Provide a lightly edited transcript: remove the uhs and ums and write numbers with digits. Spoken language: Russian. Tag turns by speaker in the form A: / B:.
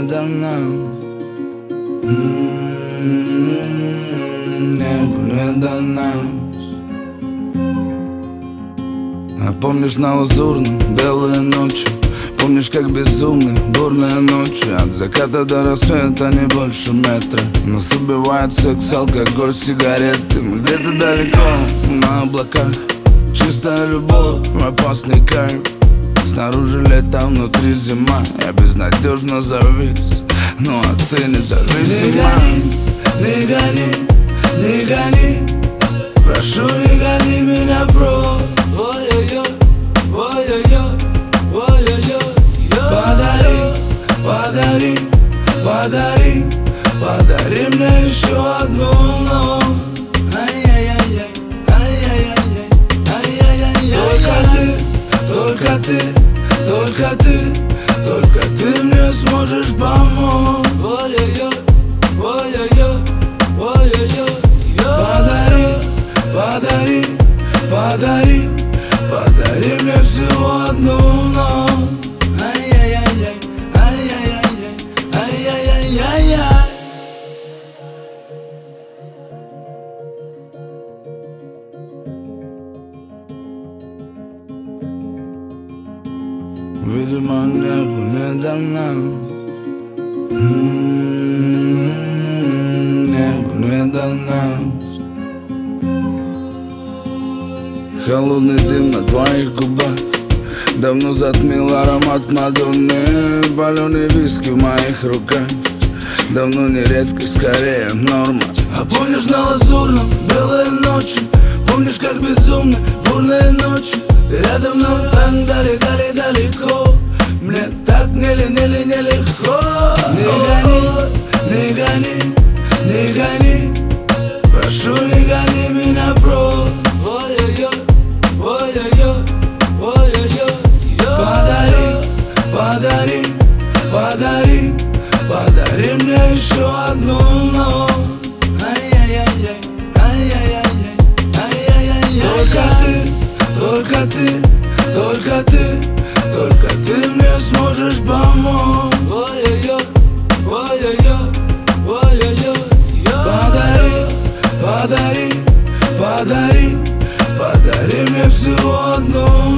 A: до нас. Небо не до нас. А помнишь на Лазурном белые ночи? Помнишь, как безумны бурные ночи? От заката до рассвета не больше метра. Нас убивает секс, алкоголь, сигареты. Мы где-то далеко, на облаках. Чистая любовь, опасный кайф. Снаружи лето, внутри зима. Я безнадежно завис, ну а ты независима. Не гони, не гони. Прошу, не гони меня прочь. Ой-ой-ой, ой-ой-ой, ой-ой-ой. Подари, подари, подари, подари мне еще одну ночь. Ай-яй-яй-яй, ай-яй-яй-яй, ай-яй-яй-яй. Только ты, только ты, только ты мне сможешь помочь. Ой-ой-ой, ой-ой-ой, ой-ой-ой. Подари, подари, подари, подари мне всего одну ночь. Ай-яй-яй-яй, ай-яй-яй-яй, ай-яй-яй-яй. Видимо, небо не до нас. Небо не до нас. Холодный дым на твоих губах давно затмил аромат Мадонны. Паленый виски в моих руках давно не редкость, скорее норма. А помнишь на Лазурном белые ночи? Помнишь, как безумны бурные ночи? Ты рядом, но так далеко. Мне так нелегко. Не гони, не гони, не гони. Прошу, не гони меня прочь. Ой-ой-ой, ой-ой-ой, ой-ой-ой. Подари, подари, подари, подари мне еще одну ночь. Ай-яй-яй-яй, ай-яй-яй-яй, ай-яй-яй-яй. Только ты, только ты, только ты мне сможешь помочь. Ой-ой-ой, ой-ой-ой, ой-ой-ой. Подари, подари, подари, подари мне всего одну.